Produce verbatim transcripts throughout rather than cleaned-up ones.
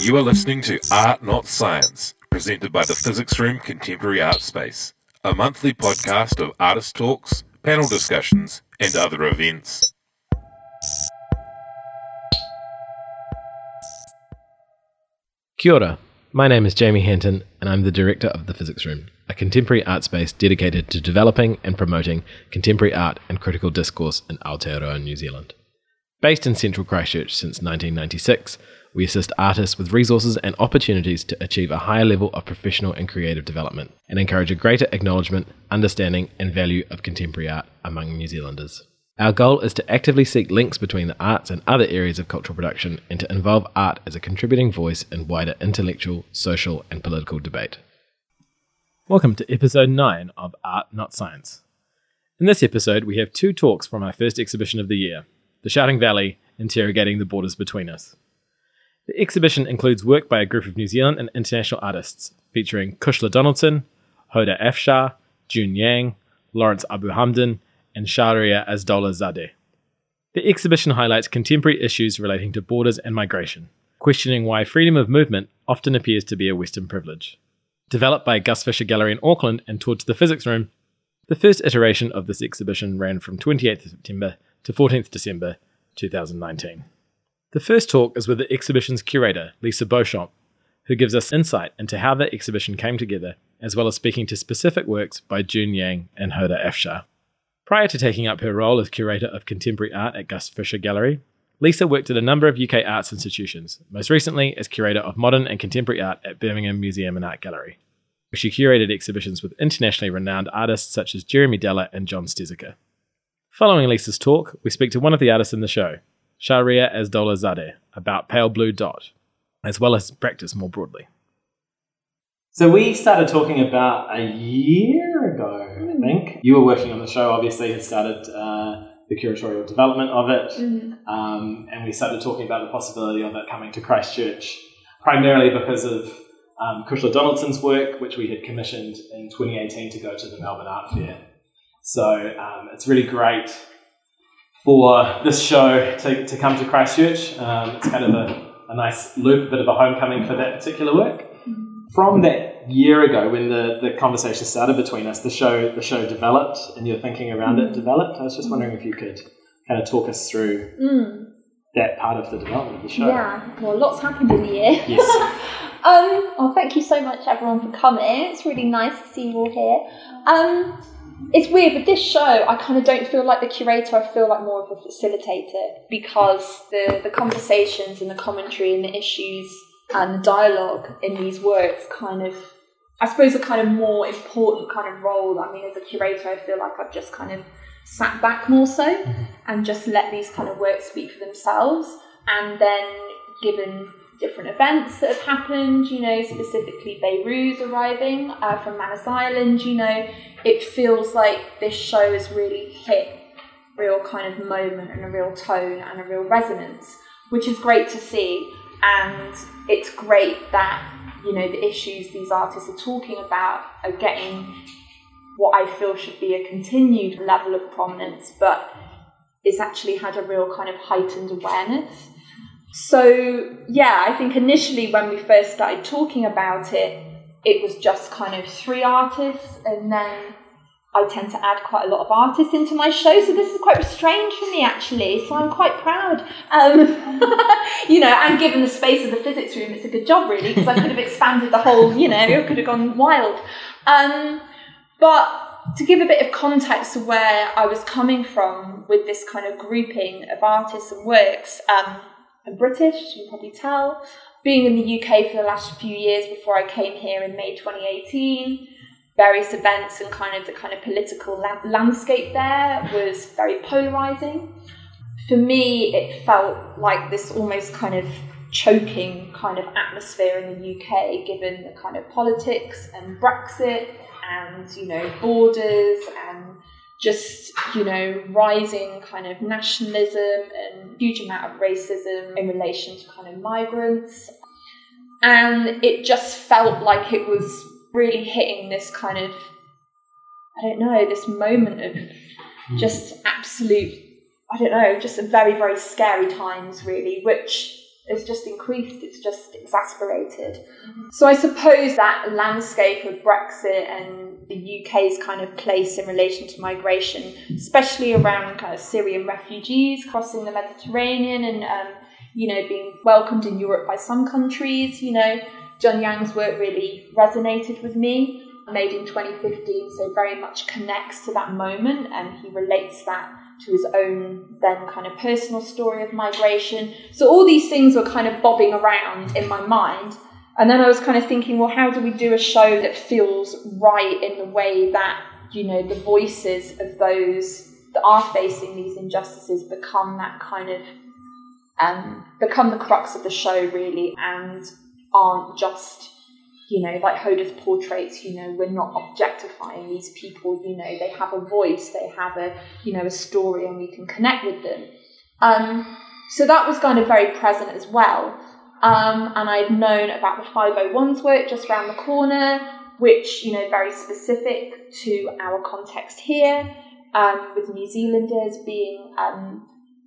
You are listening to Art Not Science, presented by the Physics Room Contemporary Art Space, a monthly podcast of artist talks, panel discussions, and other events. Kia ora. My name is Jamie Hanton, and I'm the director of the Physics Room, a contemporary art space dedicated to developing and promoting contemporary art and critical discourse in Aotearoa, New Zealand. Based in central Christchurch since nineteen ninety-six, we assist artists with resources and opportunities to achieve a higher level of professional and creative development, and encourage a greater acknowledgement, understanding, and value of contemporary art among New Zealanders. Our goal is to actively seek links between the arts and other areas of cultural production, and to involve art as a contributing voice in wider intellectual, social, and political debate. Welcome to episode nine of Art Not Science. In this episode, we have two talks from our first exhibition of the year, The Shouting Valley, Interrogating the Borders Between Us. The exhibition includes work by a group of New Zealand and international artists, featuring Kushla Donaldson, Hoda Afshar, June Yang, Lawrence Abu Hamdan, and Shahriar Azdola Zadeh. The exhibition highlights contemporary issues relating to borders and migration, questioning why freedom of movement often appears to be a Western privilege. Developed by Gus Fisher Gallery in Auckland and toured to the Physics Room, the first iteration of this exhibition ran from twenty-eighth of September to fourteenth December two thousand nineteen. The first talk is with the exhibition's curator, Lisa Beauchamp, who gives us insight into how the exhibition came together, as well as speaking to specific works by June Yang and Hoda Afshar. Prior to taking up her role as curator of contemporary art at Gus Fisher Gallery, Lisa worked at a number of U K arts institutions, most recently as curator of modern and contemporary art at Birmingham Museum and Art Gallery, where she curated exhibitions with internationally renowned artists such as Jeremy Deller and John Steziker. Following Lisa's talk, we speak to one of the artists in the show, Shahriar Azdola Zadeh, about Pale Blue Dot, as well as practice more broadly. So we started talking about a year ago, I think. You were working on the show, obviously, had started uh, the curatorial development of it, mm-hmm. um, and we started talking about the possibility of it coming to Christchurch, primarily because of um, Kushla Donaldson's work, which we had commissioned in twenty eighteen to go to the Melbourne Art Fair. So um, it's really great for this show to, to come to Christchurch. Um, it's kind of a, a nice loop, a bit of a homecoming for that particular work. From that year ago, when the, the conversation started between us, the show the show developed, and your thinking around it developed. I was just wondering if you could kind of talk us through mm. that part of the development of the show. Yeah, well, lots happened in the year. Yes. um, well, thank you so much, everyone, for coming. It's really nice to see you all here. Um, It's weird, with this show, I kind of don't feel like the curator, I feel like more of a facilitator, because the, the conversations and the commentary and the issues and the dialogue in these works kind of, I suppose, a kind of more important kind of role. I mean, as a curator, I feel like I've just kind of sat back more so mm-hmm. and just let these kind of works speak for themselves, and then given different events that have happened, you know, specifically Beirut arriving uh, from Manus Island, you know, it feels like this show has really hit a real kind of moment and a real tone and a real resonance, which is great to see. And it's great that, you know, the issues these artists are talking about are getting what I feel should be a continued level of prominence, but it's actually had a real kind of heightened awareness. So, yeah, I think initially when we first started talking about it, it was just kind of three artists, and then I tend to add quite a lot of artists into my show, so this is quite strange for me, actually, so I'm quite proud. Um, you know, and given the space of the Physics Room, it's a good job, really, because I could have expanded the whole, you know, it could have gone wild. Um, but to give a bit of context to where I was coming from with this kind of grouping of artists and works, um, I'm British, you can probably tell. Being in the U K for the last few years before I came here in May twenty eighteen, various events and kind of the kind of political la- landscape there was very polarising. For me, it felt like this almost kind of choking kind of atmosphere in the U K, given the kind of politics and Brexit and, you know, borders and just, you know, rising kind of nationalism and huge amount of racism in relation to kind of migrants. And it just felt like it was really hitting this kind of, I don't know, this moment of just absolute, I don't know, just a very, very scary times, really, which it's just increased, it's just exasperated. Mm-hmm. So I suppose that landscape of Brexit and the U K's kind of place in relation to migration, especially around kind of Syrian refugees crossing the Mediterranean and, um, you know, being welcomed in Europe by some countries, you know, John Yang's work really resonated with me, made in twenty fifteen, so very much connects to that moment, and he relates that to his own then kind of personal story of migration. So all these things were kind of bobbing around in my mind. And then I was kind of thinking, well, how do we do a show that feels right in the way that, you know, the voices of those that are facing these injustices become that kind of, um, become the crux of the show, really, and aren't just, you know, like Hoda's portraits, you know, we're not objectifying these people, you know, they have a voice, they have a, you know, a story, and we can connect with them. Um, so that was kind of very present as well. Um, and I'd known about the five oh one's work just around the corner, which, you know, very specific to our context here, um, with New Zealanders being um,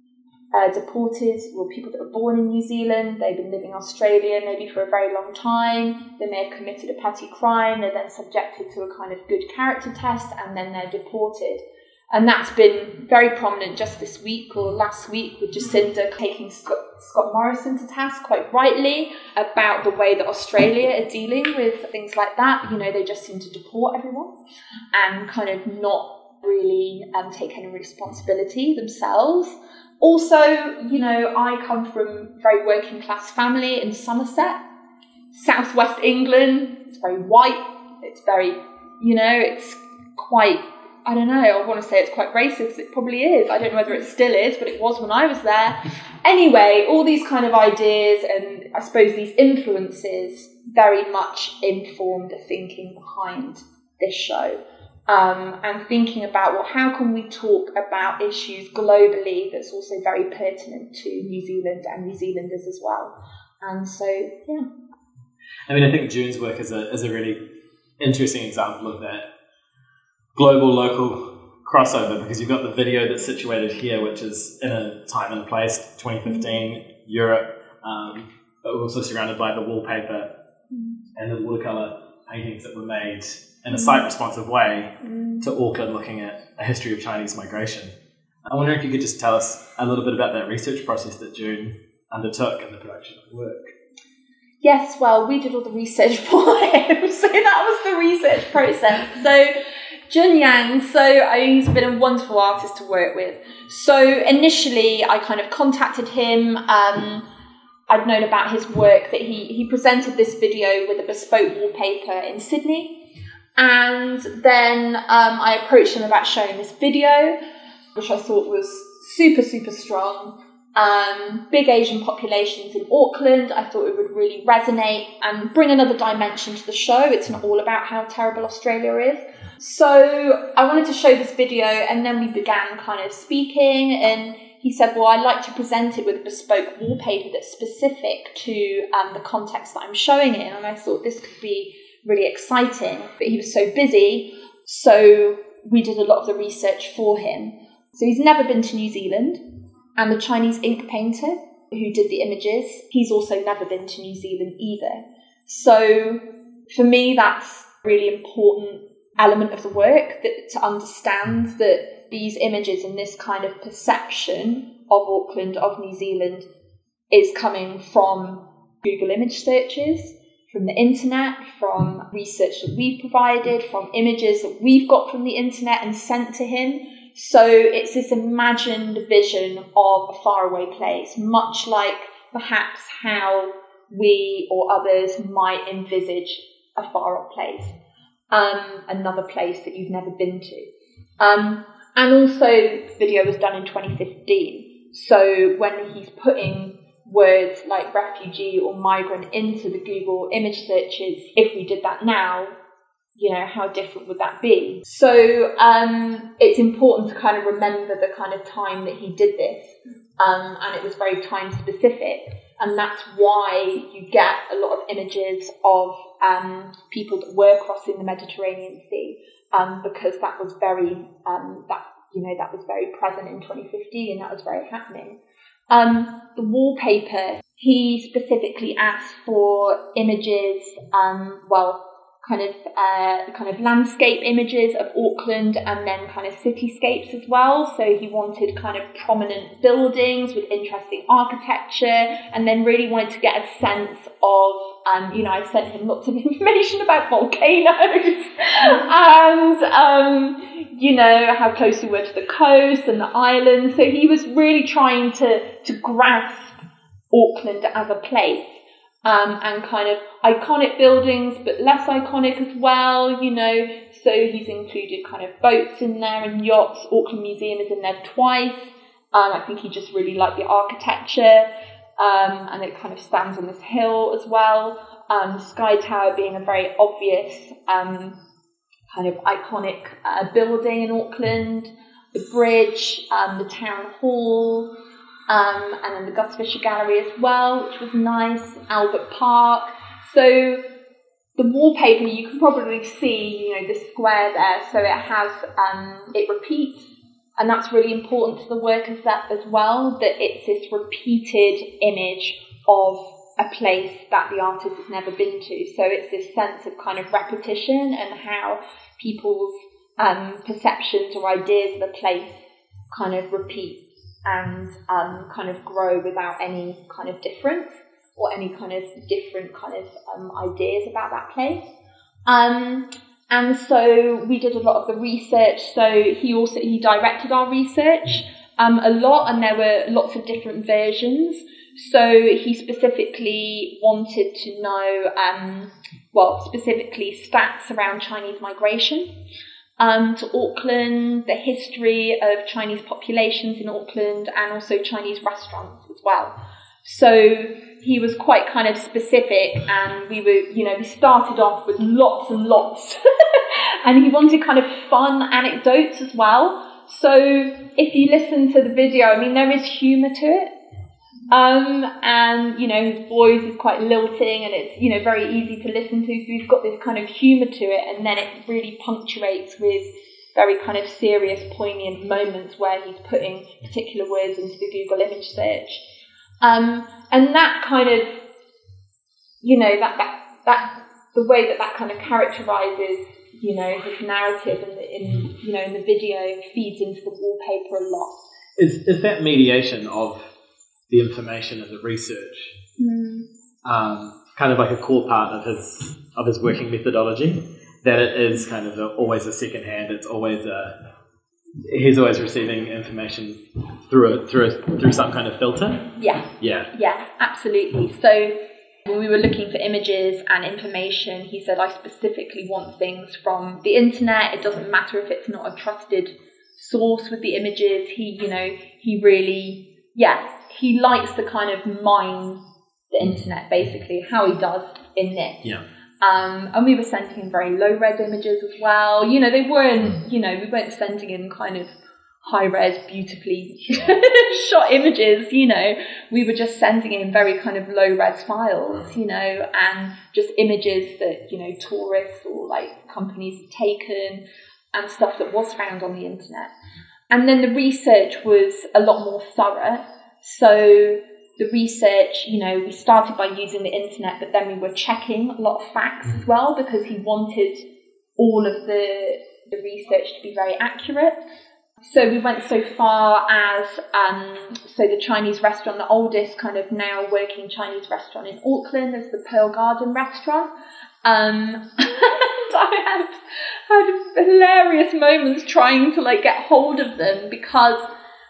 Uh, deported, or people that were born in New Zealand, they've been living in Australia maybe for a very long time, they may have committed a petty crime, they're then subjected to a kind of good character test, and then they're deported. And that's been very prominent just this week or last week with Jacinda taking Scott, Scott Morrison to task quite rightly about the way that Australia are dealing with things like that. You know, they just seem to deport everyone and kind of not really um, take any responsibility themselves. Also, you know, I come from a very working class family in Somerset, southwest England. It's very white. It's very, you know, it's quite, I don't know, I want to say it's quite racist. It probably is. I don't know whether it still is, but it was when I was there. Anyway, all these kind of ideas and I suppose these influences very much informed the thinking behind this show. Um, and thinking about, well, how can we talk about issues globally that's also very pertinent to New Zealand and New Zealanders as well. And so, yeah. I mean, I think June's work is a is a really interesting example of that global-local crossover, because you've got the video that's situated here, which is in a time and a place, twenty fifteen, Europe, um, but we're also surrounded by the wallpaper mm. and the watercolour paintings that were made in a site-responsive way mm. to Auckland, looking at a history of Chinese migration. I wonder if you could just tell us a little bit about that research process that June undertook in the production of the work. Yes, well, we did all the research for him, so that was the research process. So, Jun Yang, so I mean, he's been a wonderful artist to work with. So, initially, I kind of contacted him. Um, I'd known about his work, that he, he presented this video with a bespoke wallpaper in Sydney. And then um, I approached him about showing this video, which I thought was super, super strong. Um, big Asian populations in Auckland. I thought it would really resonate and bring another dimension to the show. It's not all about how terrible Australia is. So I wanted to show this video, and then we began kind of speaking, and he said, well, I'd like to present it with a bespoke wallpaper that's specific to um, the context that I'm showing it in. And I thought this could be really exciting, but he was so busy, so we did a lot of the research for him. So he's never been to New Zealand, and the Chinese ink painter who did the images, he's also never been to New Zealand either. So for me, that's a really important element of the work, that to understand that these images and this kind of perception of Auckland, of New Zealand, is coming from Google image searches, from the internet, from research that we've provided, from images that we've got from the internet and sent to him. So it's this imagined vision of a faraway place, much like perhaps how we or others might envisage a far-off place, um, another place that you've never been to. Um, and also, the video was done in twenty fifteen. So when he's putting words like refugee or migrant into the Google image searches, if we did that now, you know, how different would that be? So um, it's important to kind of remember the kind of time that he did this, um, and it was very time specific, and that's why you get a lot of images of um, people that were crossing the Mediterranean Sea, um, because that was very um, that you know that was very present in twenty fifteen, and that was very happening. Um, the wallpaper he specifically asked for images, um, well, kind of uh, kind of landscape images of Auckland and then kind of cityscapes as well. So he wanted kind of prominent buildings with interesting architecture, and then really wanted to get a sense of, um, you know, I sent him lots of information about volcanoes and, um, you know, how close we were to the coast and the islands. So he was really trying to, to grasp Auckland as a place. Um, and kind of iconic buildings, but less iconic as well, you know. So he's included kind of boats in there and yachts. Auckland Museum is in there twice. Um, I think he just really liked the architecture, um, and it kind of stands on this hill as well. Um, Sky Tower being a very obvious um, kind of iconic uh, building in Auckland. The bridge, um, the town hall. Um, and then the Gus Fisher Gallery as well, which was nice, Albert Park. So the wallpaper, you can probably see, you know, the square there. So it has, um, it repeats, and that's really important to the work as that as well, that it's this repeated image of a place that the artist has never been to. So it's this sense of kind of repetition and how people's um, perceptions or ideas of a place kind of repeat and um, kind of grow without any kind of difference or any kind of different kind of um, ideas about that place. Um, and so we did a lot of the research. So he also, he directed our research um, a lot, and there were lots of different versions. So he specifically wanted to know, um, well, specifically stats around Chinese migration. Um, to Auckland, the history of Chinese populations in Auckland, and also Chinese restaurants as well. So he was quite kind of specific, and we were, you know, we started off with lots and lots. And he wanted kind of fun anecdotes as well. So if you listen to the video, I mean, there is humour to it. Um, and, you know, his voice is quite lilting, and it's, you know, very easy to listen to. So we've got this kind of humour to it, and then it really punctuates with very kind of serious, poignant moments where he's putting particular words into the Google image search. Um, and that kind of, you know, that, that, that, the way that that kind of characterises, you know, his narrative in, the, in, you know, in the video feeds into the wallpaper a lot. Is, is that mediation of the information and the research, mm. um, kind of like a core part of his of his working methodology, that it is kind of a, always a second hand. It's always a he's always receiving information through a, through a, through some kind of filter. Yeah, yeah, yeah, absolutely. So when we were looking for images and information, he said, I specifically want things from the internet. It doesn't matter if it's not a trusted source with the images. He, you know, he really, yeah. He likes to kind of mine the internet, basically, how he does in this. Yeah. Um, and we were sending him very low-res images as well. You know, they weren't, you know, we weren't sending him kind of high-res, beautifully shot images, you know. We were just sending him very kind of low-res files, you know, and just images that, you know, tourists or, like, companies had taken and stuff that was found on the internet. And then the research was a lot more thorough. So the research, you know, we started by using the internet, but then we were checking a lot of facts as well, because he wanted all of the, the research to be very accurate. So we went so far as, um, so the Chinese restaurant, the oldest kind of now working Chinese restaurant in Auckland, is the Pearl Garden restaurant. Um, and I had, had hilarious moments trying to like get hold of them, because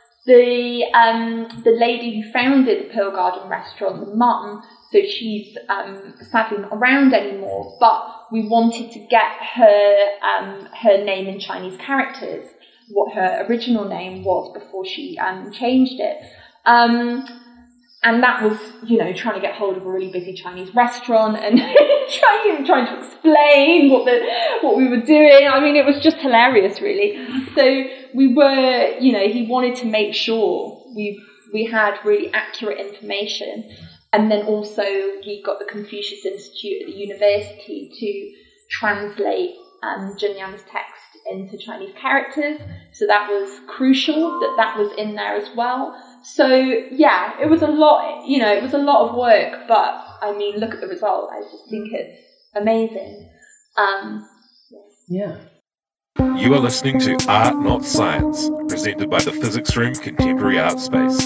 The um the lady who founded the Pearl Garden restaurant, the mum, so she's um sadly not around anymore, but we wanted to get her um her name in Chinese characters, what her original name was before she um changed it. Um and that was, you know, trying to get hold of a really busy Chinese restaurant and trying trying to explain what the what we were doing. I mean, it was just hilarious, really. So we were, you know, he wanted to make sure we we had really accurate information. And then also he got the Confucius Institute at the university to translate um, Zhenyan's text into Chinese characters. So that was crucial that that was in there as well. So yeah, it was a lot, you know, it was a lot of work, but I mean, look at the result. I just think it's amazing. Um, Yeah. You are listening to Art Not Science, presented by the Physics Room Contemporary Art Space.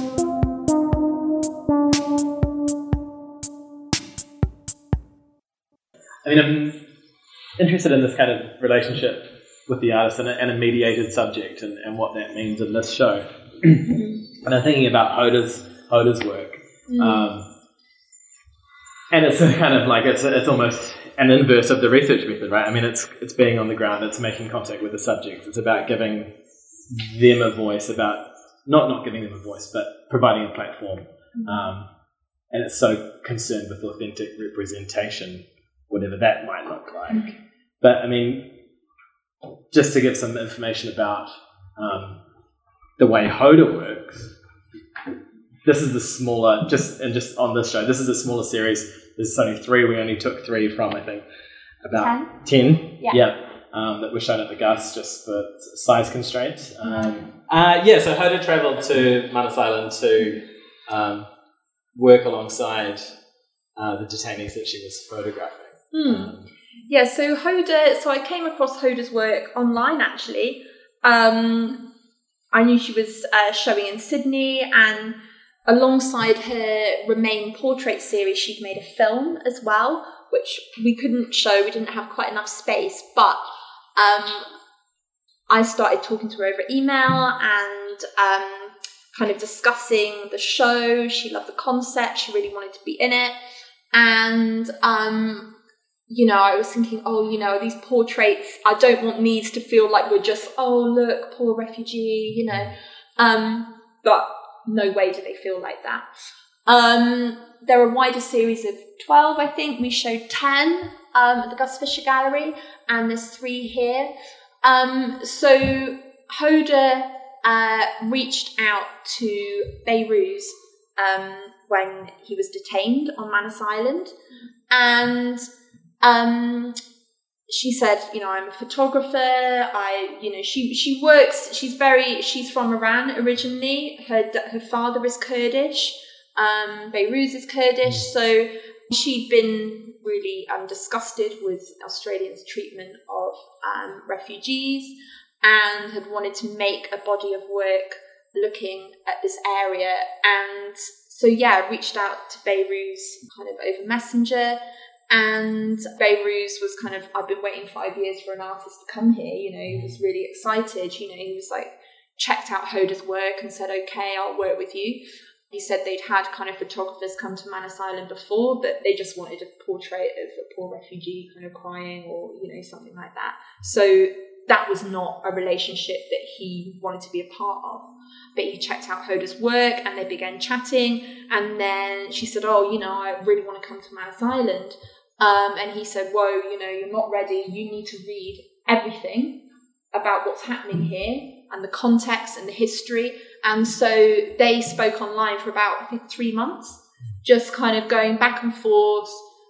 I mean, I'm interested in this kind of relationship with the artist and a, and a mediated subject and, and what that means in this show. And I'm thinking about Hoda's Hoda's work. Mm. Um, and it's a kind of like, it's it's almost an inverse of the research method, right? I mean, it's it's being on the ground, it's making contact with the subjects, it's about giving them a voice, about not not giving them a voice, but providing a platform. Mm. Um, and it's so concerned with authentic representation, whatever that might look like. Mm. But I mean, just to give some information about um, the way Hoda works, this is the smaller, just and just on this show, this is a smaller series. There's only three. We only took three from, I think, about ten. ten yeah. yeah um, that were shown at the Gus just for size constraints. Um, uh, yeah, so Hoda travelled to Manus Island to um, work alongside uh, the detainees that she was photographing. Hmm. Um, yeah, so Hoda, so I came across Hoda's work online actually. Um, I knew she was uh, showing in Sydney, and alongside her Remain portrait series, she'd made a film as well, which we couldn't show. We didn't have quite enough space, but um, I started talking to her over email and um, kind of discussing the show. She loved the concept. She really wanted to be in it. And, um, you know, I was thinking, oh, you know, these portraits, I don't want these to feel like we're just, oh, look, poor refugee, you know. Um, but no way do they feel like that. Um, there are a wider series of twelve, I think. We showed ten um, at the Gus Fisher Gallery, and there's three here. Um, so Hoda uh, reached out to Beirut um, when he was detained on Manus Island, and um, she said, you know, I'm a photographer. I, you know, she she works. She's very. She's from Iran originally. Her her father is Kurdish. Um, Beirut is Kurdish. So she'd been really um, disgusted with Australians' treatment of um, refugees, and had wanted to make a body of work looking at this area. And so yeah, I reached out to Beirut kind of over Messenger. And Beirut was kind of, I've been waiting five years for an artist to come here, you know, he was really excited, you know, he was like, checked out Hoda's work and said, okay, I'll work with you. He said they'd had kind of photographers come to Manus Island before, but they just wanted a portrait of a poor refugee kind of crying or, you know, something like that. So that was not a relationship that he wanted to be a part of. But he checked out Hoda's work and they began chatting. And then she said, oh, you know, I really want to come to Manus Island. Um, and he said, whoa, you know, you're not ready. You need to read everything about what's happening here and the context and the history. And so they spoke online for about, I think, three months, just kind of going back and forth.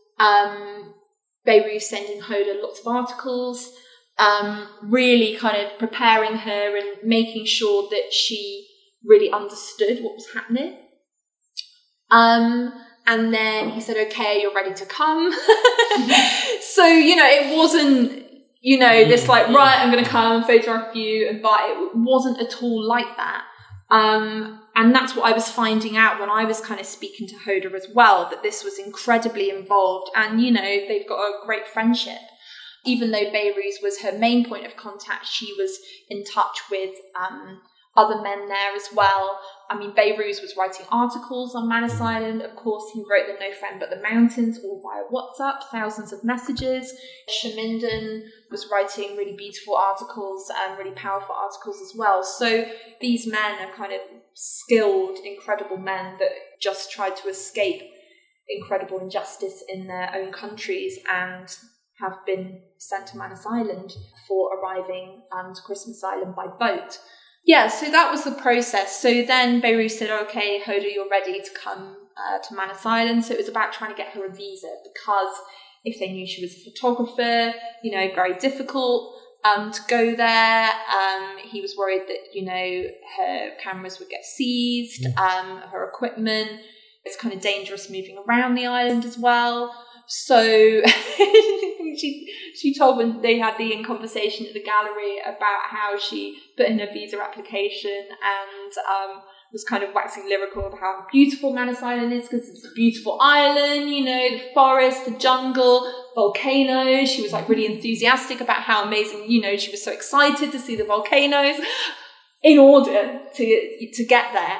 Um, Beirut sending Hoda lots of articles, um, really kind of preparing her and making sure that she really understood what was happening. Um, and then he said, okay, you're ready to come. So, you know, it wasn't, you know, this like, right, I'm going to come, photograph you, and but it wasn't at all like that. Um, and that's what I was finding out when I was kind of speaking to Hoda as well, that this was incredibly involved. And, you know, they've got a great friendship. Even though Beirut was her main point of contact, she was in touch with um, other men there as well. I mean, Beirut was writing articles on Manus Island. Of course, he wrote the No Friend But the Mountains, all via WhatsApp, thousands of messages. Shaminden was writing really beautiful articles and really powerful articles as well. So these men are kind of skilled, incredible men that just tried to escape incredible injustice in their own countries and have been sent to Manus Island for arriving um, to Christmas Island by boat. Yeah, so that was the process. So then Beirut said, okay, Hoda, you're ready to come uh, to Manus Island. So it was about trying to get her a visa, because if they knew she was a photographer, you know, very difficult. um, to go there. Um, he was worried that, you know, her cameras would get seized, um, her equipment. It's kind of dangerous moving around the island as well. So she she told when they had the conversation at the gallery about how she put in her visa application and um, was kind of waxing lyrical about how beautiful Manus Island is because it's a beautiful island, you know, the forest, the jungle, volcanoes. She was like really enthusiastic about how amazing, you know, she was so excited to see the volcanoes in order to to get there.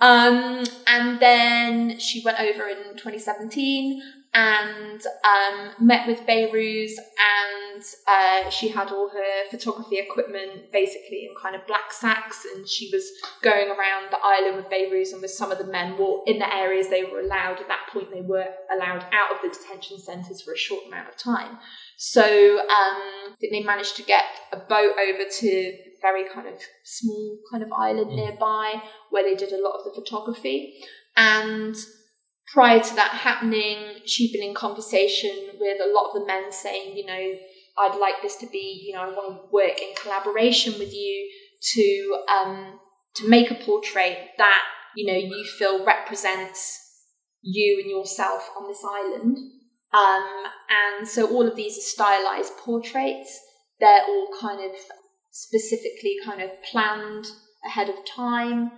Um, and then she went over in twenty seventeen and um, met with Behrouz, and uh, she had all her photography equipment basically in kind of black sacks, and she was going around the island with Behrouz and with some of the men well, in the areas they were allowed. At that point they were allowed out of the detention centres for a short amount of time. So um, I think they managed to get a boat over to a very kind of small kind of island nearby where they did a lot of the photography. And prior to that happening, she'd been in conversation with a lot of the men saying, you know, I'd like this to be, you know, I want to work in collaboration with you to um, to make a portrait that, you know, you feel represents you and yourself on this island. Um, and so all of these are stylized portraits. They're all kind of specifically kind of planned ahead of time.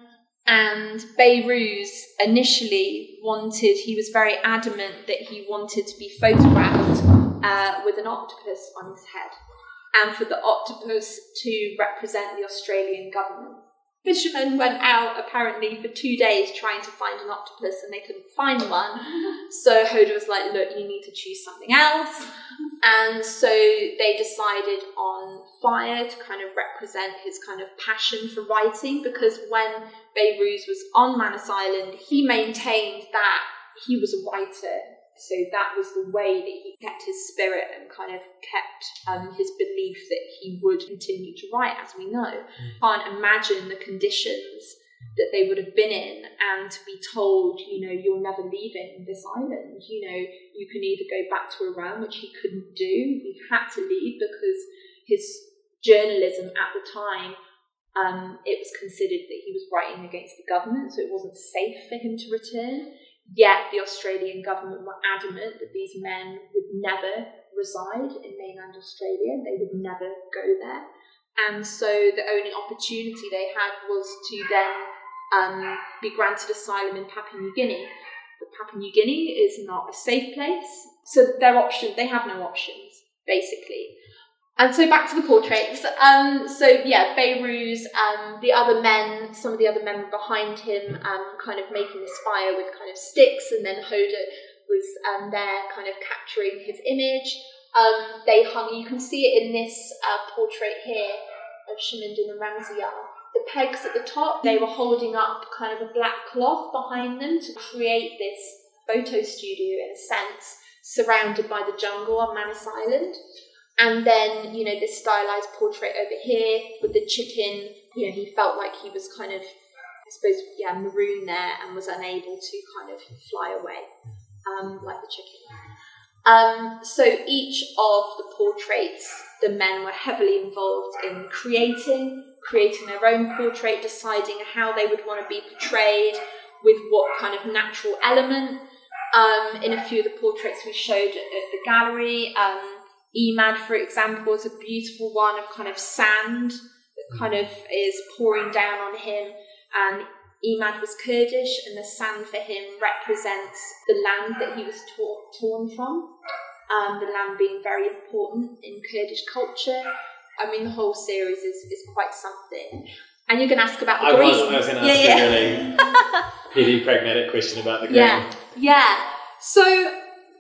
And Behrouz initially wanted, he was very adamant that he wanted to be photographed uh, with an octopus on his head, and for the octopus to represent the Australian government. Fishermen went out apparently for two days trying to find an octopus and they couldn't find one. So Hoda was like, look, you need to choose something else. And so they decided on fire to kind of represent his kind of passion for writing, because when Behrouz was on Manus Island, he maintained that he was a writer. So that was the way that he kept his spirit and kind of kept um, his belief that he would continue to write, as we know. Mm. Can't imagine the conditions that they would have been in, and to be told, you know, you're never leaving this island. You know, you can either go back to Iran, which he couldn't do. He had to leave because his journalism at the time, um, it was considered that he was writing against the government, so it wasn't safe for him to return. Yet the Australian government were adamant that these men would never reside in mainland Australia. They would never go there. And so the only opportunity they had was to then um, be granted asylum in Papua New Guinea. But Papua New Guinea is not a safe place. So their option, they have no options, basically. And so back to the portraits. Um, so yeah, Behrouz, um, the other men, some of the other men were behind him, um, kind of making this fire with kind of sticks, and then Hoda was um, there kind of capturing his image. Um, they hung, you can see it in this uh, portrait here of Shamindun and Ramziar. The pegs at the top, they were holding up kind of a black cloth behind them to create this photo studio, in a sense, surrounded by the jungle on Manus Island. And then, you know, this stylized portrait over here with the chicken, you know, he felt like he was kind of, I suppose, yeah, marooned there and was unable to kind of fly away, um, like the chicken. Um, so each of the portraits, the men were heavily involved in creating, creating their own portrait, deciding how they would want to be portrayed, with what kind of natural element. Um, in a few of the portraits we showed at, at the gallery, um, Emad, for example, is a beautiful one of kind of sand that kind of is pouring down on him. And Emad was Kurdish, and the sand for him represents the land that he was tor- torn from, um, the land being very important in Kurdish culture. I mean, the whole series is, is quite something. And you're going to ask about the I green. Was, I was going to ask yeah, yeah. a really petty, pragmatic question about the green. Yeah, yeah. So,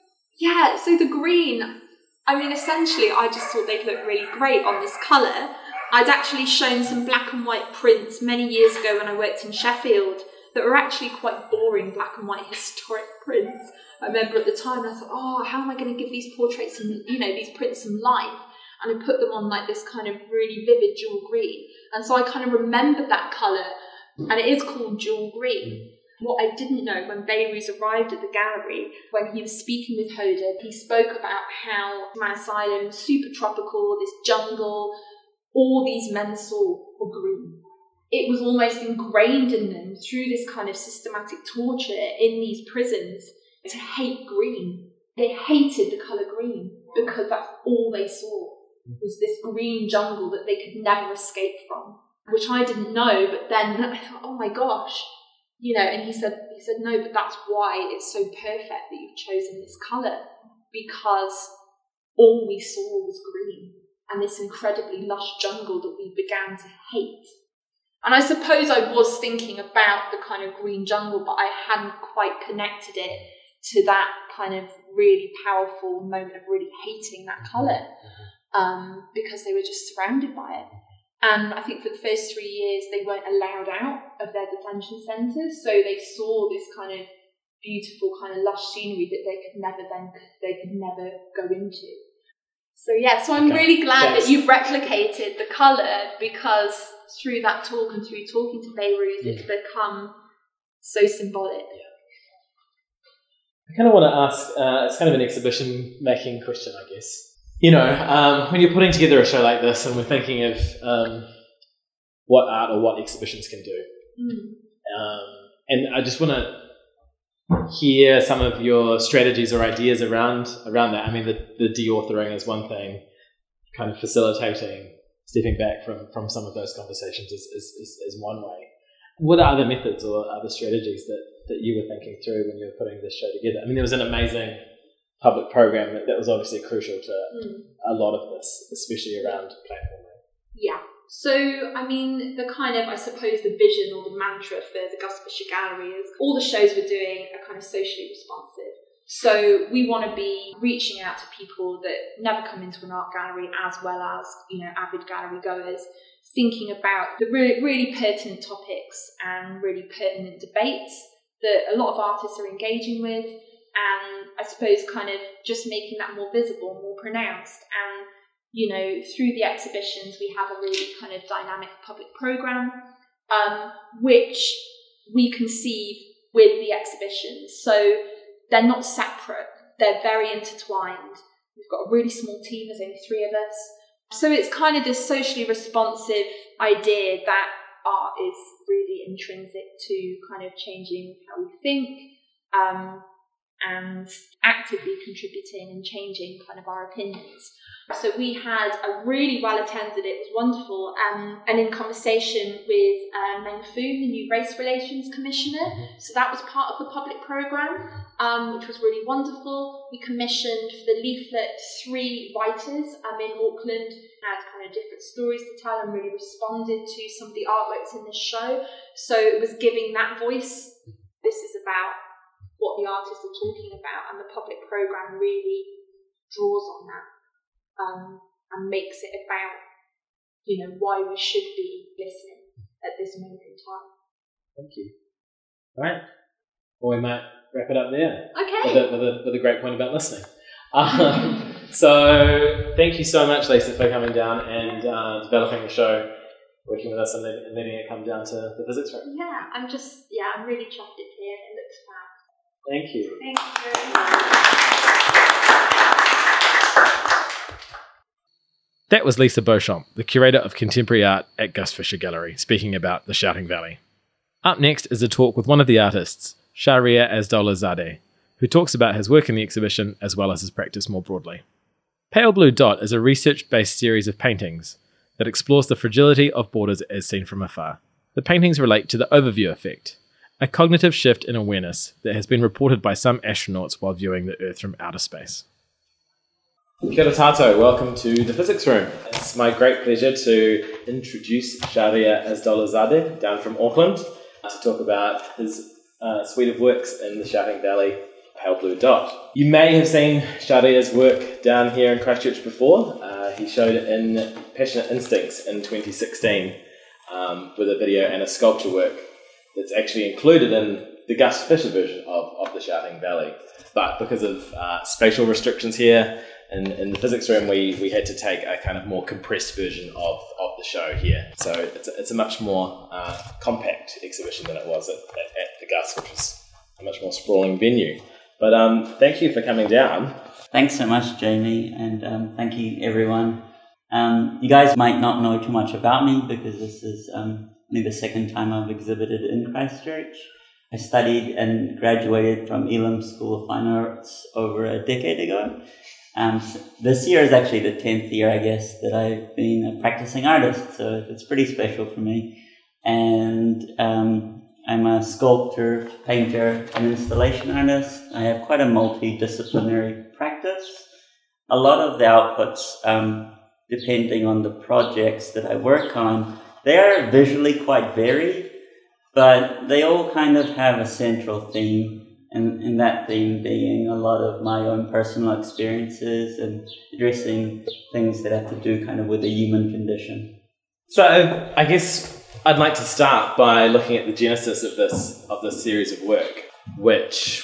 yeah, so the green... I mean, essentially, I just thought they'd look really great on this colour. I'd actually shown some black and white prints many years ago when I worked in Sheffield that were actually quite boring black and white historic prints. I remember at the time I thought, oh, how am I going to give these portraits some, you know, these prints some life? And I put them on like this kind of really vivid jewel green. And so I kind of remembered that colour, and it is called jewel green. What I didn't know, when Behrouz arrived at the gallery, when he was speaking with Hoda, he spoke about how Manus Island was super tropical, this jungle, all these men saw were green. It was almost ingrained in them through this kind of systematic torture in these prisons to hate green. They hated the colour green because that's all they saw was this green jungle that they could never escape from, which I didn't know. But then I thought, oh my gosh, you know. And he said, he said, no, but that's why it's so perfect that you've chosen this colour, because all we saw was green and this incredibly lush jungle that we began to hate. And I suppose I was thinking about the kind of green jungle, but I hadn't quite connected it to that kind of really powerful moment of really hating that colour, um, because they were just surrounded by it. And I think for the first three years, they weren't allowed out of their detention centres, so they saw this kind of beautiful kind of lush scenery that they could never then they could never go into. So yeah, so I'm okay. really glad yes. that you've replicated the colour, because through that talk and through talking to Beirut, yeah. it's become so symbolic. Yeah. I kind of want to ask, uh, it's kind of an exhibition-making question, I guess. You know, um, when you're putting together a show like this and we're thinking of um, what art or what exhibitions can do, mm. um, and I just want to hear some of your strategies or ideas around around that. I mean, the, the de-authoring is one thing, kind of facilitating, stepping back from, from some of those conversations is, is, is, is one way. What are other methods or other strategies that, that you were thinking through when you were putting this show together? I mean, there was an amazing public program that, that was obviously crucial to mm. a lot of this, especially around platforming. Yeah. So, I mean, the kind of, I suppose, the vision or the mantra for the Gus Fisher Gallery is all the shows we're doing are kind of socially responsive. So we want to be reaching out to people that never come into an art gallery, as well as, you know, avid gallery goers, thinking about the really, really pertinent topics and really pertinent debates that a lot of artists are engaging with, and I suppose kind of just making that more visible, more pronounced. And, you know, through the exhibitions, we have a really kind of dynamic public programme, um, which we conceive with the exhibitions. So they're not separate, they're very intertwined. We've got a really small team, there's only three of us. So it's kind of this socially responsive idea that art is really intrinsic to kind of changing how we think, um, and actively contributing and changing kind of our opinions. So we had a really well attended, it was wonderful, um, and in conversation with uh, Meng Foon, the new Race Relations Commissioner. So that was part of the public programme, um, which was really wonderful. We commissioned for the leaflet three writers um, in Auckland, had kind of different stories to tell, and really responded to some of the artworks in this show. So it was giving that voice. This is about what the artists are talking about, and the public programme really draws on that, um, and makes it about, you know, why we should be listening at this moment in time. Thank you. All right. Well, we might wrap it up there. Okay. With a, with a, with a great point about listening. Um, so thank you so much, Lisa, for coming down and uh, developing the show, working with us, and, let, and letting it come down to the physics room. Yeah, I'm just, yeah, I'm really chuffed it's here. It looks fab. Thank you. Thank you very much. That was Lisa Beauchamp, the curator of contemporary art at Gus Fisher Gallery, speaking about the Shouting Valley. Up next is a talk with one of the artists, Shahriar Azdolazadeh, who talks about his work in the exhibition as well as his practice more broadly. Pale Blue Dot is a research-based series of paintings that explores the fragility of borders as seen from afar. The paintings relate to the overview effect, a cognitive shift in awareness that has been reported by some astronauts while viewing the Earth from outer space. Kia ora tātou, welcome to the Physics Room. It's my great pleasure to introduce Shahriar Azdolazadeh down from Auckland to talk about his uh, suite of works in the Shouting Valley, Pale Blue Dot. You may have seen Shahriar's work down here in Christchurch before. Uh, he showed it in Passionate Instincts in twenty sixteen um, with a video and a sculpture work that's actually included in the Gus Fisher version of, of the Shouting Valley. But because of uh, spatial restrictions here in, in the Physics Room, we, we had to take a kind of more compressed version of, of the show here. So it's a, it's a much more uh, compact exhibition than it was at, at, at the Gus, which was a much more sprawling venue. But um, thank you for coming down. Thanks so much, Jamie, and um, thank you everyone Um, you guys might not know too much about me because this is um, only the second time I've exhibited in Christchurch. I studied and graduated from Elam School of Fine Arts over a decade ago. Um, so this year is actually the tenth year, I guess, that I've been a practicing artist, so it's pretty special for me. And um, I'm a sculptor, painter, and installation artist. I have quite a multidisciplinary practice. A lot of the outputs, um, depending on the projects that I work on, they are visually quite varied, but they all kind of have a central theme. And, and that theme being a lot of my own personal experiences and addressing things that have to do kind of with the human condition. So I guess I'd like to start by looking at the genesis of this of this series of work, which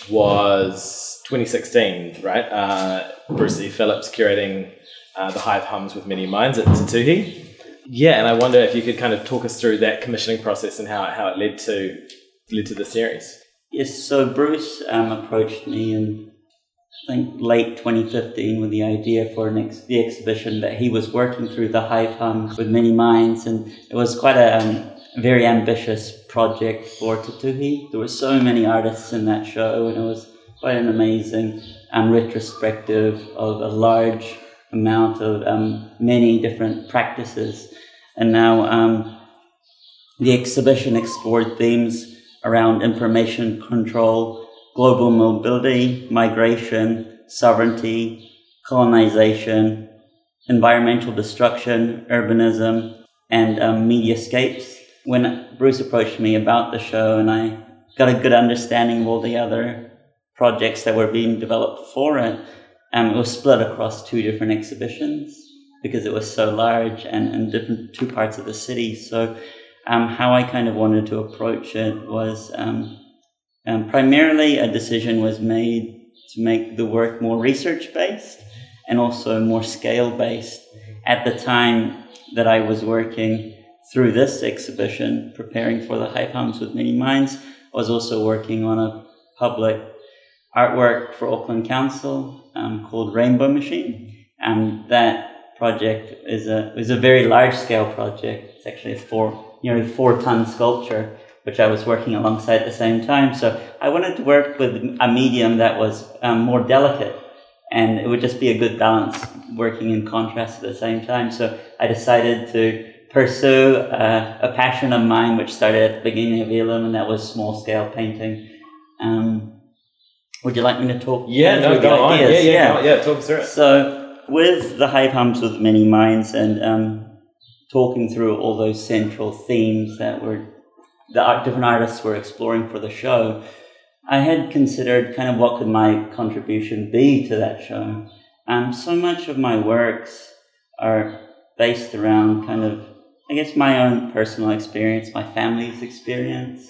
was twenty sixteen, right? Uh, Bruce E. Phillips curating uh, the Hive Hums with Many Minds at Te Tuhi. Yeah, and I wonder if you could kind of talk us through that commissioning process and how, how it led to led to the series. Yes, so Bruce um, approached me in, I think, late twenty fifteen with the idea for an ex- the exhibition that he was working through, the Hive Hums with Many Minds, and it was quite a um, very ambitious project for Te Tuhi. There were so many artists in that show, and it was quite an amazing um, retrospective of a large amount of um, many different practices. And now um, the exhibition explored themes around information control, global mobility, migration, sovereignty, colonization, environmental destruction, urbanism, and um, mediascapes. When Bruce approached me about the show and I got a good understanding of all the other projects that were being developed for it, um, it was split across two different exhibitions because it was so large and in different two parts of the city. So Um, how I kind of wanted to approach it was um, um, primarily a decision was made to make the work more research-based and also more scale-based. At the time that I was working through this exhibition, preparing for the Hive Hums with Many Minds, I was also working on a public artwork for Auckland Council um, called Rainbow Machine. And that project is a, is a very large-scale project. It's actually a four nearly four-ton sculpture, which I was working alongside at the same time. So I wanted to work with a medium that was um, more delicate, and it would just be a good balance working in contrast at the same time. So I decided to pursue uh, a passion of mine, which started at the beginning of Elam, and that was small-scale painting. Um, would you like me to talk? Yeah, no, go on. Yeah, yeah, yeah. yeah, talk us through it. So with the Hive Hums with Many Minds and um, talking through all those central themes that were the art, different artists were exploring for the show, I had considered kind of what could my contribution be to that show. Um, so much of my works are based around kind of, I guess, my own personal experience, my family's experience.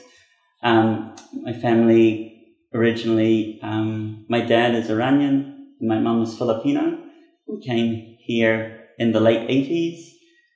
Um, my family originally, um, my dad is Iranian, and my mum is Filipino. We came here in the late eighties.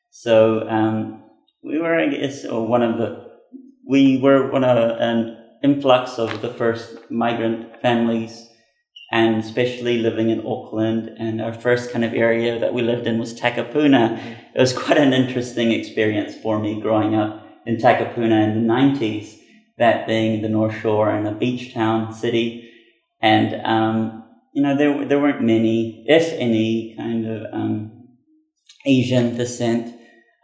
So um, we were, I guess, one of the, we were one of an influx of the first migrant families, and especially living in Auckland. And our first kind of area that we lived in was Takapuna. It was quite an interesting experience for me growing up in Takapuna in the nineties, that being the North Shore and a beach town city. And, um, you know, there there weren't many, if any, kind of um, Asian descent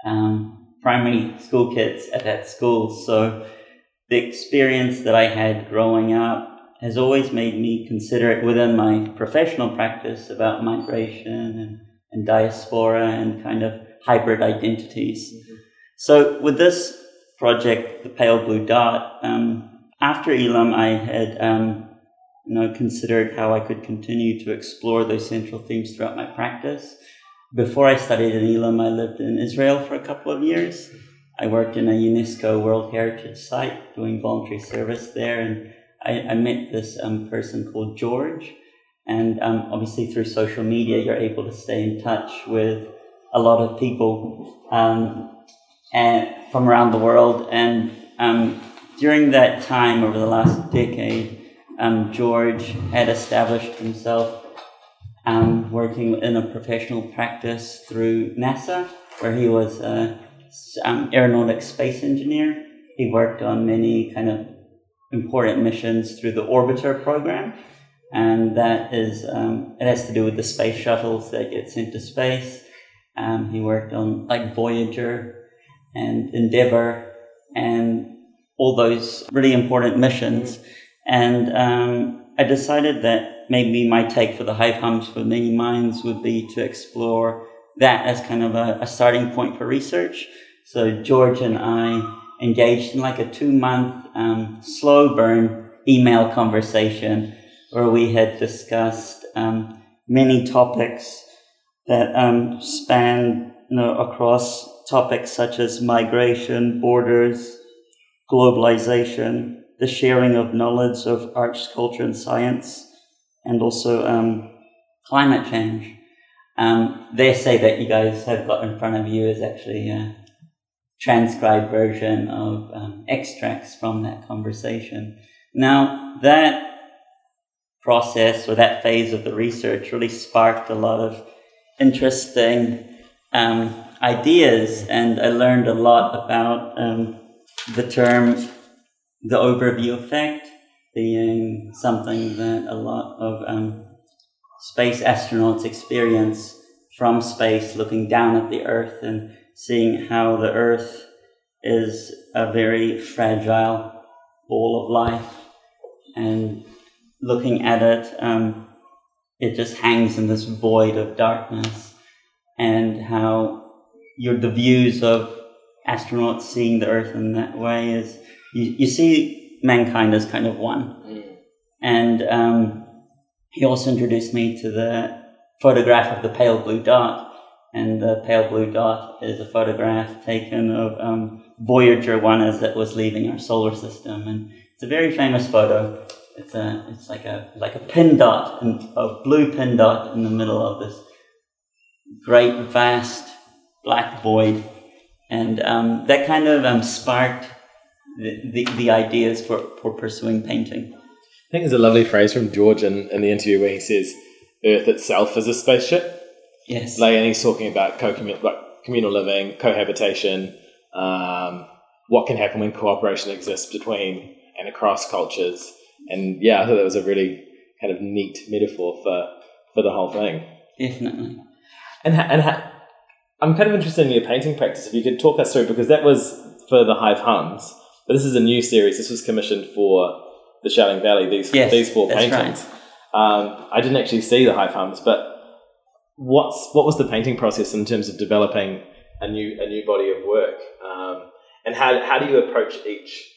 Um, primary school kids at that school. So the experience that I had growing up has always made me consider it within my professional practice about migration and, and diaspora and kind of hybrid identities. Mm-hmm. So with this project, The Pale Blue Dot, um, after Elam, I had um, you know, considered how I could continue to explore those central themes throughout my practice. Before I studied in Elam, I lived in Israel for a couple of years. I worked in a UNESCO World Heritage Site doing voluntary service there, and I, I met this um, person called George. And um, obviously through social media, you're able to stay in touch with a lot of people um, and from around the world. And um, during that time, over the last decade, um, George had established himself um, working in a professional practice through NASA, where he was an um, aeronautic space engineer. He worked on many kind of important missions through the Orbiter program, and that is um, it has to do with the space shuttles that get sent to space. Um, he worked on like Voyager and Endeavour and all those really important missions. And um, I decided that maybe my take for the Hive Hums for Many Minds would be to explore that as kind of a, a starting point for research. So George and I engaged in like a two-month um, slow burn email conversation where we had discussed um, many topics that um, span, you know, across topics such as migration, borders, globalization, the sharing of knowledge of arts, culture, and science, and also um, climate change. Um, the essay that you guys have got in front of you is actually a transcribed version of um, extracts from that conversation. Now, that process or that phase of the research really sparked a lot of interesting um, ideas, and I learned a lot about um, the term the overview effect being something that a lot of um, space astronauts experience from space, looking down at the Earth and seeing how the Earth is a very fragile ball of life, and looking at it, um, it just hangs in this void of darkness, and how your the views of astronauts seeing the Earth in that way is you, you see mankind as kind of one. Mm. And um, he also introduced me to the photograph of the pale blue dot, and the pale blue dot is a photograph taken of um, Voyager one as it was leaving our solar system, and it's a very famous photo. It's a it's like a like a pin dot, and a blue pin dot in the middle of this great vast black void, and um, that kind of um, sparked the, the the ideas for, for pursuing painting. I think there's a lovely phrase from George in, in the interview where he says, "Earth itself is a spaceship." Yes, like, and he's talking about co-commun- like communal living, cohabitation, um, what can happen when cooperation exists between and across cultures. And yeah, I thought that was a really kind of neat metaphor for, for the whole thing. Definitely. And ha- and ha- I'm kind of interested in your painting practice. If you could talk us through, because that was for the Hive Hums, but this is a new series. This was commissioned for the Shouting Valley. These yes, these four that's paintings. Right. Um, I didn't actually see the Hive Hums, but what's what was the painting process in terms of developing a new a new body of work? Um, and how how do you approach each?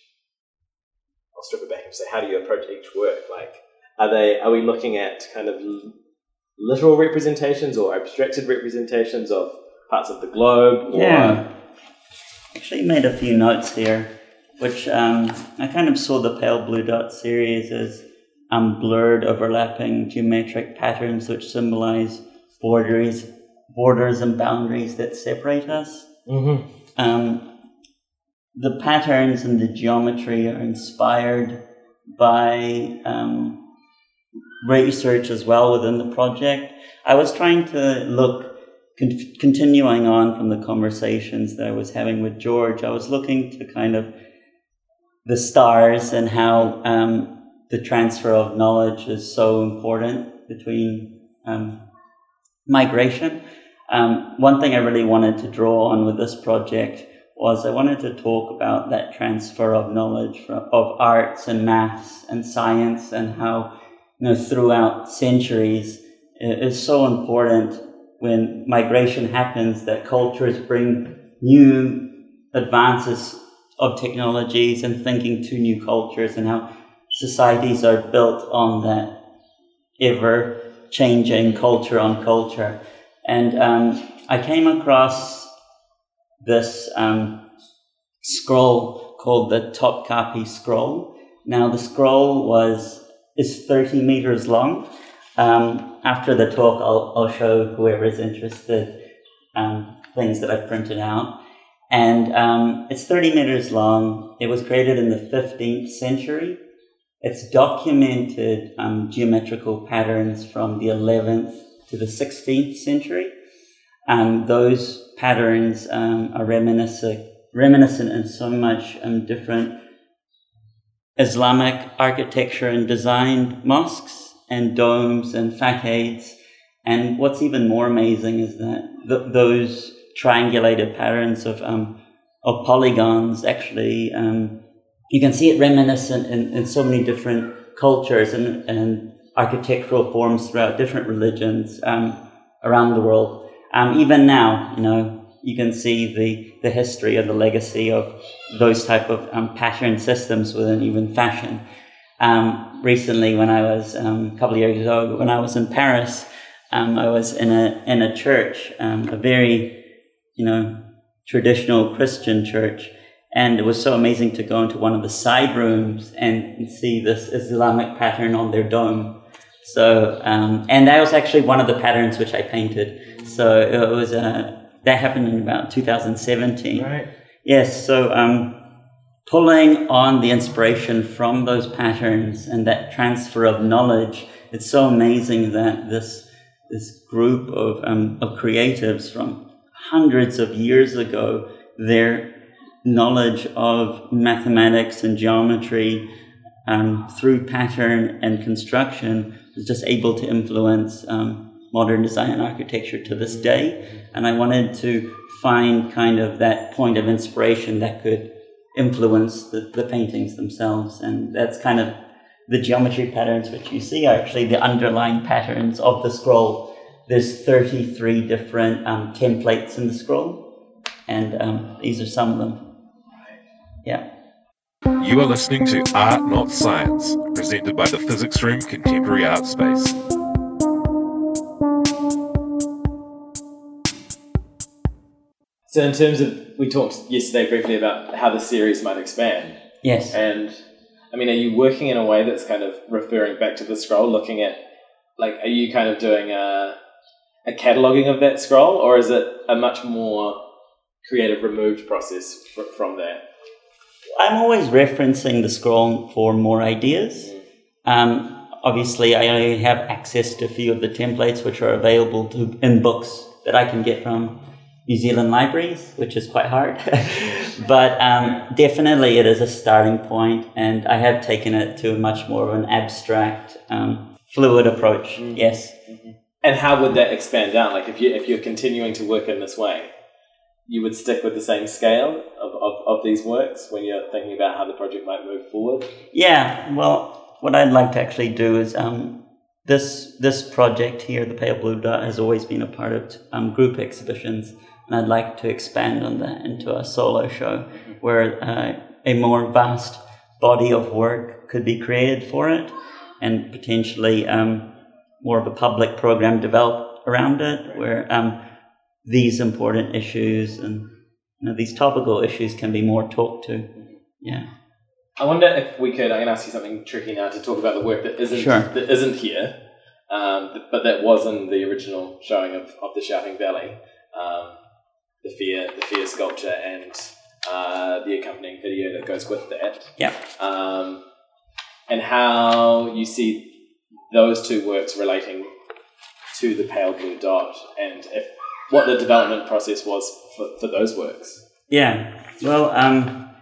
I'll strip it back and say, how do you approach each work? Like, are they are we looking at kind of literal representations or abstracted representations of parts of the globe? Or... Yeah, actually made a few notes here, which um, I kind of saw the Pale Blue Dot series as um, blurred, overlapping geometric patterns which symbolize borders, borders and boundaries that separate us. Mm-hmm. Um, the patterns and the geometry are inspired by um, research as well within the project. I was trying to look, con- continuing on from the conversations that I was having with George, I was looking to kind of the stars and how um, the transfer of knowledge is so important between um, migration. Um, one thing I really wanted to draw on with this project was I wanted to talk about that transfer of knowledge from, of arts and maths and science, and how, you know, throughout centuries it is so important when migration happens that cultures bring new advances of technologies and thinking to new cultures, and how societies are built on that ever-changing culture on culture. And um, I came across this um, scroll called the Topkapi Scroll. Now, the scroll was is thirty meters long. Um, after the talk, I'll, I'll show whoever is interested um, things that I've printed out. And um, it's thirty meters long. It was created in the fifteenth century. It's documented um, geometrical patterns from the eleventh to the sixteenth century. Um, those patterns um, are reminiscent, reminiscent in so much um, different Islamic architecture and design, mosques and domes and facades. And what's even more amazing is that th- those triangulated patterns of um, of polygons actually, um, you can see it reminiscent in, in so many different cultures and, and architectural forms throughout different religions um, around the world. Um, even now, you know, you can see the, the history or the legacy of those type of um, pattern systems within even fashion. Um, recently, when I was, um, a couple of years ago, when I was in Paris, um, I was in a in a church, um, a very, you know, traditional Christian church, and it was so amazing to go into one of the side rooms and see this Islamic pattern on their dome. So, um, and that was actually one of the patterns which I painted. So it was uh, that happened in about two thousand seventeen. Right. Yes. So um, pulling on the inspiration from those patterns and that transfer of knowledge, it's so amazing that this this group of um, of creatives from hundreds of years ago, their knowledge of mathematics and geometry um, through pattern and construction is just able to influence um, modern design and architecture to this day. And I wanted to find kind of that point of inspiration that could influence the, the paintings themselves. And that's kind of the geometry patterns which you see are actually the underlying patterns of the scroll. There's thirty-three different um, templates in the scroll, and um, these are some of them. Yeah. You are listening to Art Not Science, presented by the Physics Room Contemporary Art Space. So in terms of, we talked yesterday briefly about how the series might expand. Yes. And, I mean, are you working in a way that's kind of referring back to the scroll, looking at, like, are you kind of doing a, a cataloguing of that scroll, or is it a much more creative, removed process fr- from that? I'm always referencing the scroll for more ideas. Um, obviously, I only have access to a few of the templates which are available to, in books that I can get from New Zealand libraries, which is quite hard. But um, definitely it is a starting point, and I have taken it to much more of an abstract, um, fluid approach. Mm-hmm. Yes. Mm-hmm. And how would that expand out? Like, if you if you're continuing to work in this way, you would stick with the same scale of, of, of these works when you're thinking about how the project might move forward? Yeah, well, what I'd like to actually do is um, this this project here, the Pale Blue Dot, has always been a part of um, group exhibitions, and I'd like to expand on that into a solo show where uh, a more vast body of work could be created for it, and potentially um, more of a public program developed around it, where um, these important issues and you know, these topical issues can be more talked to. Yeah. I wonder if we could, I'm going to ask you something tricky now, to talk about the work that isn't Sure. that isn't here, um, but that was in the original showing of, of the Shouting Valley, um, the fear the fear sculpture and uh, the accompanying video that goes with that. Yeah. Um, and how you see those two works relating to the Pale Blue Dot, and if what the development process was for, for those works. Yeah. Well, um,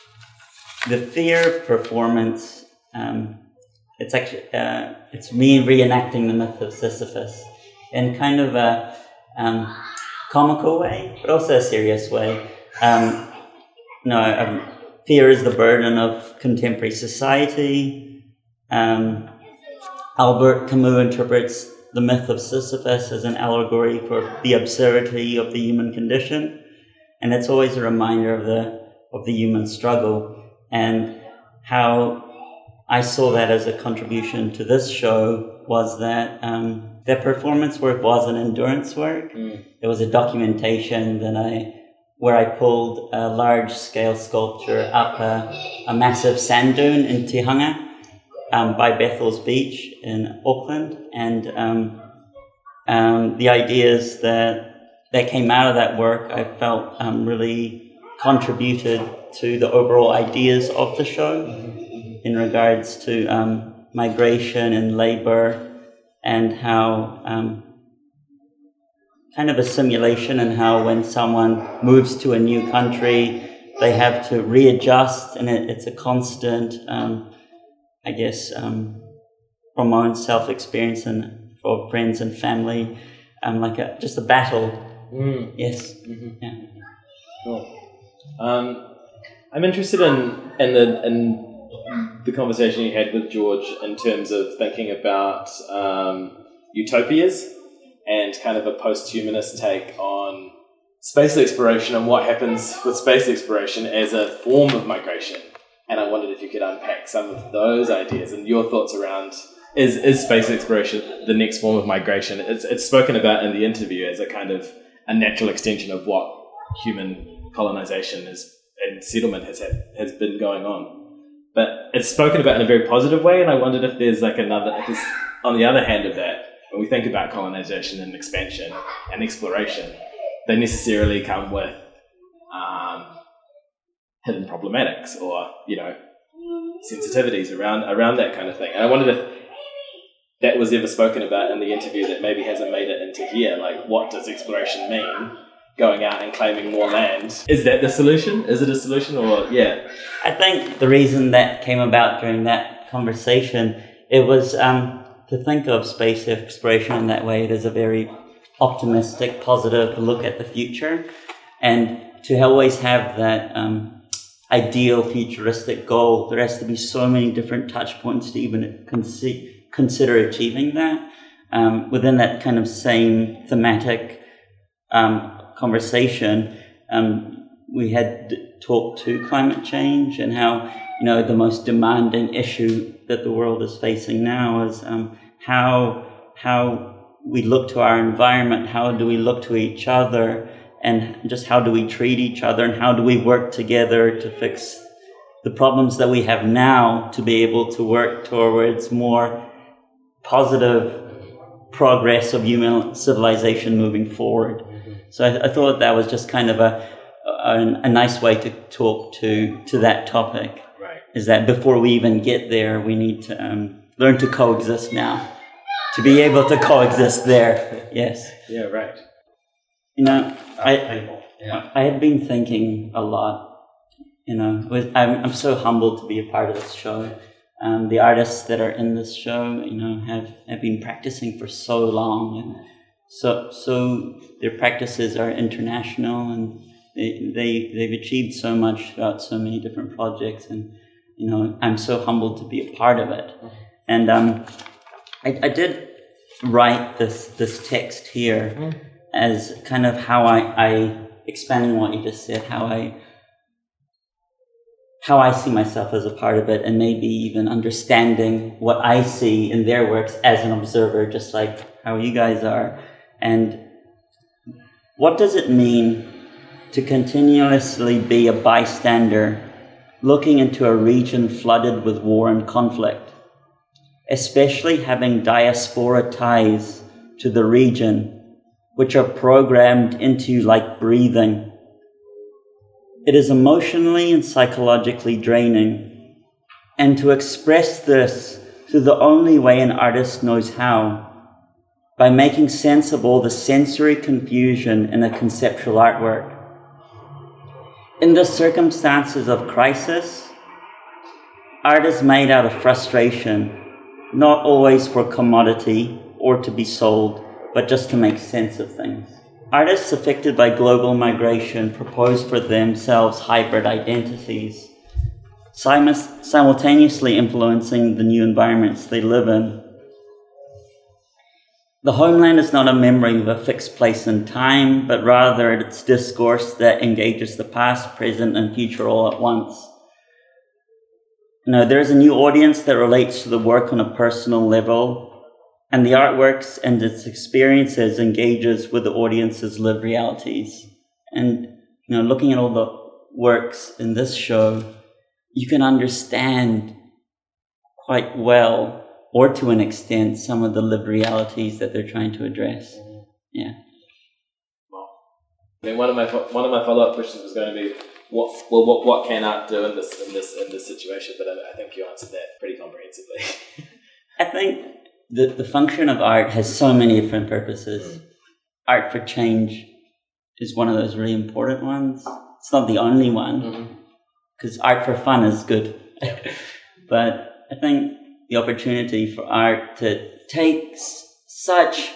the fear performance, um, it's actually uh, it's me reenacting the myth of Sisyphus in kind of a um, comical way, but also a serious way. Um, no, um, fear is the burden of contemporary society. Um, Albert Camus interprets the myth of Sisyphus as an allegory for the absurdity of the human condition, and it's always a reminder of the of the human struggle, and how I saw that as a contribution to this show was that um, the performance work was an endurance work. Mm. It was a documentation that I where I pulled a large scale sculpture up a, a massive sand dune in Te Hanga. Um, by Bethel's Beach in Auckland, and um, um, the ideas that that came out of that work, I felt um, really contributed to the overall ideas of the show in regards to um, migration and labour, and how um, kind of a simulation, and how when someone moves to a new country, they have to readjust, and it, it's a constant, um, I guess, um, from my own self-experience and for friends and family, um, like a, just a battle. Mm. Yes. Mm-hmm. Yeah. Cool. Um, I'm interested in in the in the conversation you had with George in terms of thinking about um, utopias and kind of a post-humanist take on space exploration and what happens with space exploration as a form of migration. And I wondered if you could unpack some of those ideas and your thoughts around, is is space exploration the next form of migration? It's it's spoken about in the interview as a kind of a natural extension of what human colonization is and settlement has had, has been going on. But it's spoken about in a very positive way, and I wondered if there's like another, if there's, on the other hand of that, when we think about colonization and expansion and exploration, they necessarily come with um, hidden problematics or, you know, sensitivities around around that kind of thing. And I wondered if that was ever spoken about in the interview that maybe hasn't made it into here. Like, what does exploration mean? Going out and claiming more land. Is that the solution? Is it a solution or, yeah? I think the reason that came about during that conversation, it was um, to think of space exploration in that way. It is a very optimistic, positive look at the future, and to always have that um, ideal futuristic goal, there has to be so many different touch points to even conce- consider achieving that. Um, within that kind of same thematic um, conversation, um, we had talked to climate change and how, you know, the most demanding issue that the world is facing now is um, how how we look to our environment, how do we look to each other, and just how do we treat each other, and how do we work together to fix the problems that we have now to be able to work towards more positive progress of human civilization moving forward. So I, I thought that was just kind of a, a a nice way to talk to to that topic. Right. Is that before we even get there, we need to um, learn to coexist now, to be able to coexist there. Yes. Yeah, right. You know, I Yeah. I have been thinking a lot. You know, with, I'm I'm so humbled to be a part of this show. Um, the artists that are in this show, you know, have, have been practicing for so long, and so so their practices are international, and they they they've achieved so much throughout so many different projects, and you know, I'm so humbled to be a part of it. And um, I I did write this this text here as kind of how I I expanding what you just said, how I. how I see myself as a part of it, and maybe even understanding what I see in their works as an observer, just like how you guys are. And what does it mean to continuously be a bystander looking into a region flooded with war and conflict, especially having diaspora ties to the region, which are programmed into you like breathing? It is emotionally and psychologically draining, and to express this through the only way an artist knows how, by making sense of all the sensory confusion in a conceptual artwork. In the circumstances of crisis, art is made out of frustration, not always for commodity or to be sold, but just to make sense of things. Artists affected by global migration propose for themselves hybrid identities, simultaneously influencing the new environments they live in. The homeland is not a memory of a fixed place and time, but rather it's discourse that engages the past, present, and future all at once. You know, there's a new audience that relates to the work on a personal level, and the artworks and its experiences engages with the audience's lived realities. And, you know, looking at all the works in this show, you can understand quite well, or to an extent, some of the lived realities that they're trying to address. Yeah. Well, I mean, one of my one of my follow-up questions was going to be, what well, what what can art do in this in this in this situation? But I, I think you answered that pretty comprehensively. I think The, the function of art has so many different purposes. art for change is one of those really important ones. It's not the only one, because mm-hmm. art for fun is good. But I think the opportunity for art to take s- such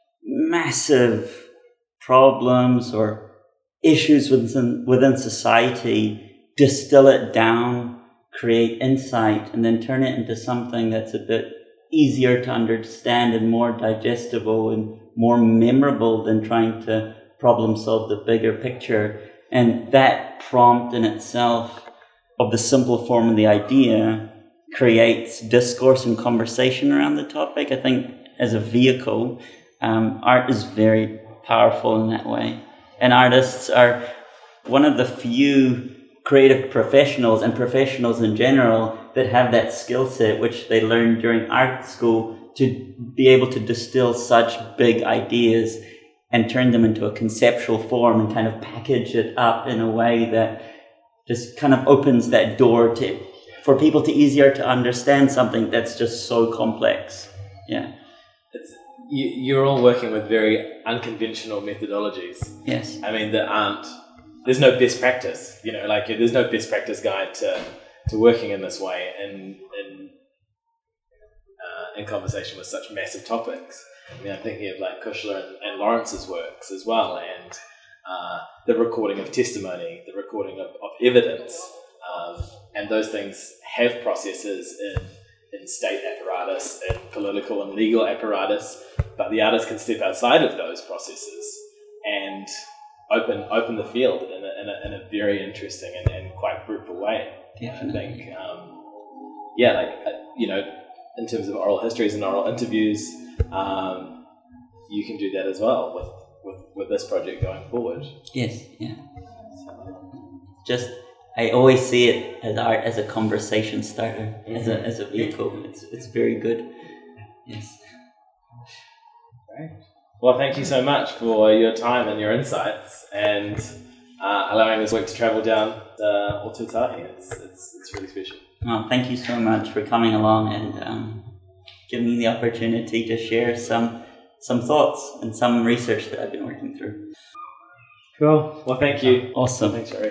massive problems or issues within, within society, distill it down, create insight, and then turn it into something that's a bit easier to understand and more digestible and more memorable than trying to problem solve the bigger picture. And that prompt in itself of the simple form of the idea creates discourse and conversation around the topic. I think as a vehicle, um, art is very powerful in that way. And artists are one of the few creative professionals and professionals in general that have that skill set, which they learned during art school, to be able to distill such big ideas and turn them into a conceptual form and kind of package it up in a way that just kind of opens that door to for people to easier to understand something that's just so complex. Yeah. It's, you, you're all working with very unconventional methodologies. Yes. I mean, there aren't, there's no best practice, you know, like there's no best practice guide to, to working in this way and in, uh, in conversation with such massive topics. I mean, I'm thinking of like Kushler and, and Lawrence's works as well, and uh, the recording of testimony, the recording of, of evidence, um, and those things have processes in, in state apparatus and political and legal apparatus, but the artist can step outside of those processes and open open the field in a, in a, in a very interesting and, and quite fruitful way. Definitely. I think, um, yeah, like, uh, you know, in terms of oral histories and oral interviews, um, you can do that as well with, with, with this project going forward. Yes, yeah. Just, I always see it as art as a conversation starter, mm-hmm. as a as a vehicle. It's it's very good. Yes. Great. Well, thank you so much for your time and your insights and uh, allowing this work to travel down the Otutahi. It's, it's it's really special. Well, thank you so much for coming along and um, giving me the opportunity to share some some thoughts and some research that I've been working through. Cool. Well, thank you. Awesome. Thanks, Jerry.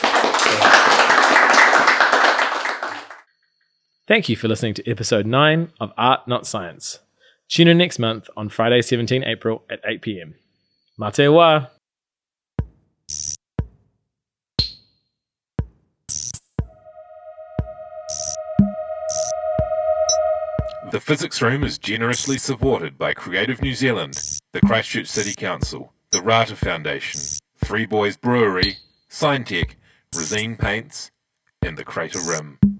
Thank you for listening to episode nine of Art Not Science. Tune in next month on Friday, seventeenth April at eight p.m. Mā te wā! The Physics Room is generously supported by Creative New Zealand, the Christchurch City Council, the Rata Foundation, Three Boys Brewery, Signtech, Resine Paints, and the Crater Rim.